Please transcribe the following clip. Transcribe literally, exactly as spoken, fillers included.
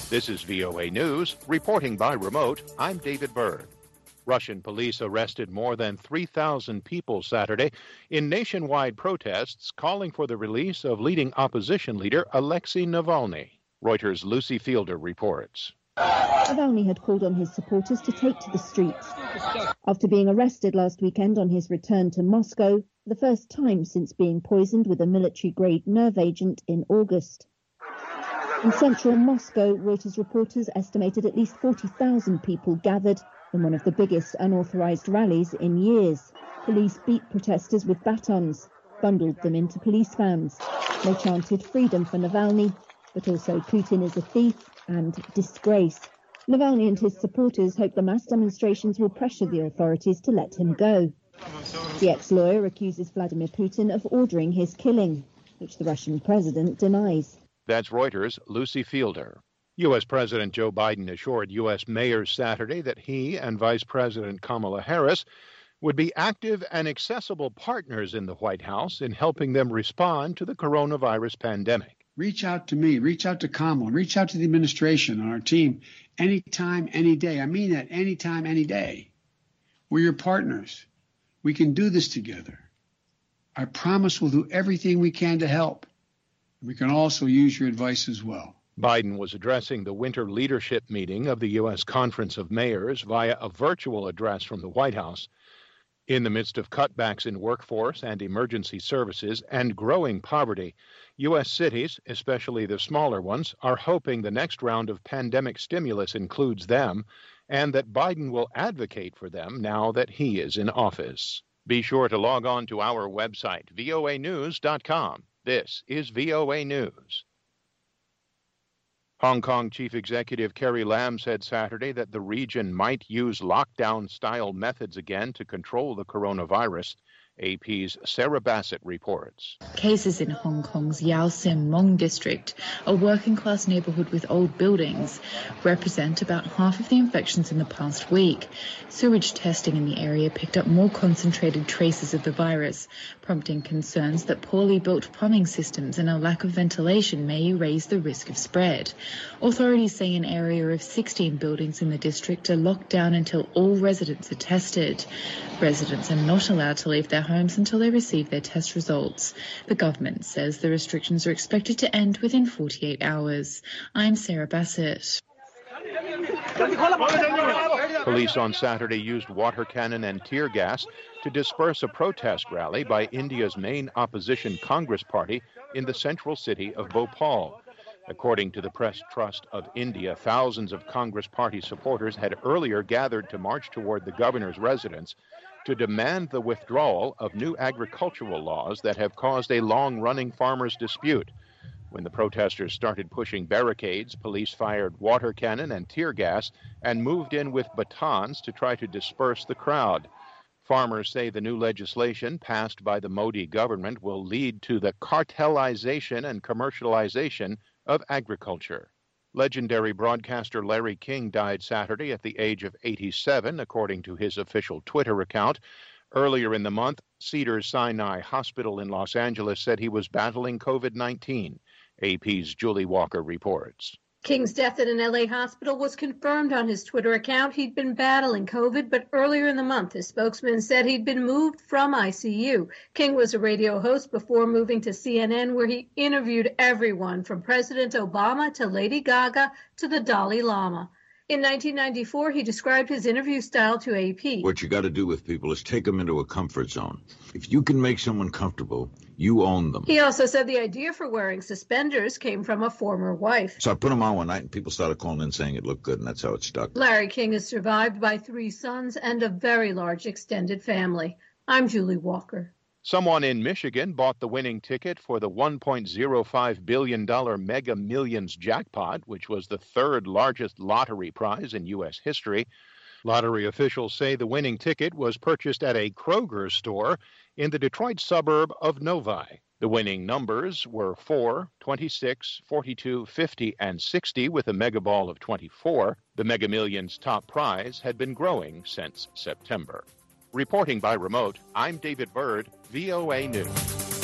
This is V O A News. Reporting by remote, I'm David Byrd. Russian police arrested more than three thousand people Saturday in nationwide protests calling for the release of leading opposition leader Alexei Navalny. Reuters' Lucy Fielder reports. Navalny had called on his supporters to take to the streets after being arrested last weekend on his return to Moscow, the first time since being poisoned with a military-grade nerve agent in August. In central Moscow, Reuters reporters estimated at least forty thousand people gathered in one of the biggest unauthorized rallies in years. Police beat protesters with batons, bundled them into police vans. They chanted freedom for Navalny, but also Putin is a thief and disgrace. Navalny and his supporters hope the mass demonstrations will pressure the authorities to let him go. The ex-lawyer accuses Vladimir Putin of ordering his killing, which the Russian president denies. That's Reuters' Lucy Fielder. U S. President Joe Biden assured U S mayors Saturday that he and Vice President Kamala Harris would be active and accessible partners in the White House in helping them respond to the coronavirus pandemic. Reach out to me, reach out to Kamala, reach out to the administration and our team anytime, any day. I mean that, anytime, any day. We're your partners. We can do this together. I promise we'll do everything we can to help. We can also use your advice as well. Biden was addressing the winter leadership meeting of the U S. Conference of Mayors via a virtual address from the White House. In the midst of cutbacks in workforce and emergency services and growing poverty, U S cities, especially the smaller ones, are hoping the next round of pandemic stimulus includes them and that Biden will advocate for them now that he is in office. Be sure to log on to our website, V O A news dot com. This is V O A News. Hong Kong Chief Executive Carrie Lam said Saturday that the region might use lockdown-style methods again to control the coronavirus. A P's Sarah Bassett reports. Cases in Hong Kong's Yau Sim Mong district, a working-class neighbourhood with old buildings, represent about half of the infections in the past week. Sewage testing in the area picked up more concentrated traces of the virus, prompting concerns that poorly built plumbing systems and a lack of ventilation may raise the risk of spread. Authorities say an area of sixteen buildings in the district are locked down until all residents are tested. Residents are not allowed to leave their homes until they receive their test results. The government says the restrictions are expected to end within forty-eight hours. I'm Sarah Bassett. Police on Saturday used water cannon and tear gas to disperse a protest rally by India's main opposition Congress party in the central city of Bhopal. According to the Press Trust of India, thousands of Congress party supporters had earlier gathered to march toward the governor's residence to demand the withdrawal of new agricultural laws that have caused a long-running farmers' dispute. When the protesters started pushing barricades, police fired water cannon and tear gas and moved in with batons to try to disperse the crowd. Farmers say the new legislation passed by the Modi government will lead to the cartelization and commercialization of agriculture. Legendary broadcaster Larry King died Saturday at the age of eighty-seven, according to his official Twitter account. Earlier in the month, Cedars-Sinai Hospital in Los Angeles said he was battling covid nineteen. A P's Julie Walker reports. King's death at an L A hospital was confirmed on his Twitter account. He'd been battling COVID, but earlier in the month, his spokesman said he'd been moved from I C U. King was a radio host before moving to C N N, where he interviewed everyone from President Obama to Lady Gaga to the Dalai Lama. In nineteen ninety-four, he described his interview style to A P. What you got to do with people is take them into a comfort zone. If you can make someone comfortable, you own them. He also said the idea for wearing suspenders came from a former wife. So I put them on one night and people started calling in saying it looked good, and that's how it stuck. Larry King is survived by three sons and a very large extended family. I'm Julie Walker. Someone in Michigan bought the winning ticket for the one point oh five billion dollars Mega Millions jackpot, which was the third largest lottery prize in U S history. Lottery officials say the winning ticket was purchased at a Kroger store in the Detroit suburb of Novi. The winning numbers were four, twenty-six, forty-two, fifty, and sixty, with a mega ball of twenty-four. The Mega Millions top prize had been growing since September. Reporting by remote, I'm David Byrd, V O A News.